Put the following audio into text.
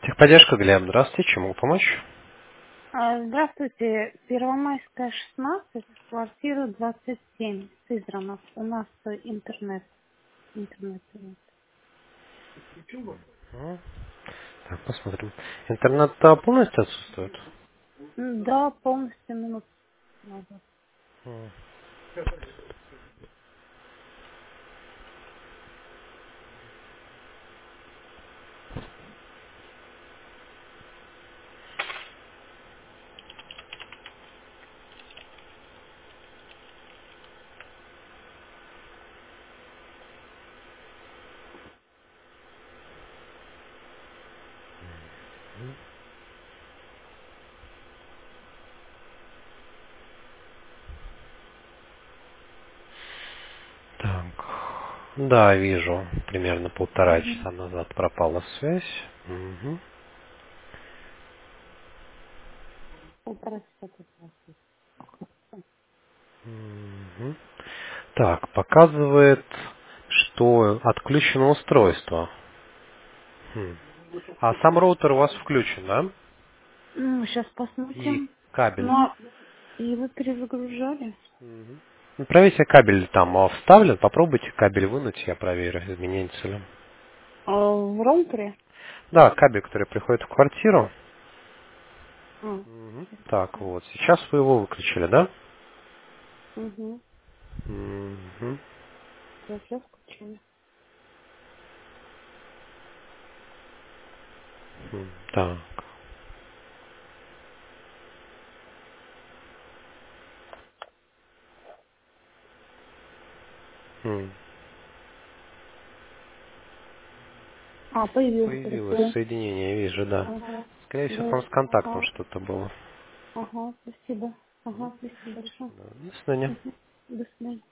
Техподдержка, Глеб, здравствуйте, чем могу помочь? Здравствуйте. Первомайская, 16, квартира 27, Сызранов. У нас интернет нет. М, Так, посмотрим. Интернет полностью отсутствует? Да, полностью минут назад. М, Так, да, вижу, примерно полтора Угу. часа назад пропала связь. Мгм, Полтора часа назад. мгм. Так, показывает, что отключено устройство. Хм. А сам роутер у вас включен, да? Сейчас И посмотрим. кабель. Но его перезагружали. Мгм. Ну, проверьте, кабель там вставлен, попробуйте кабель вынуть, я проверю, изменяется ли. В роутере? Да, кабель, который приходит в квартиру. А, Мгм. сейчас. Так, вот, сейчас вы его выключили, да? Угу. Мгм. Я все включила. Так. М. Появилось Появилось хорошо. соединение, вижу, да. Ага. Скорее всего, Да. там с контактом Ага. что-то было. Ага, спасибо. Ага, спасибо большое. Да, до свидания. Мгм. До свидания.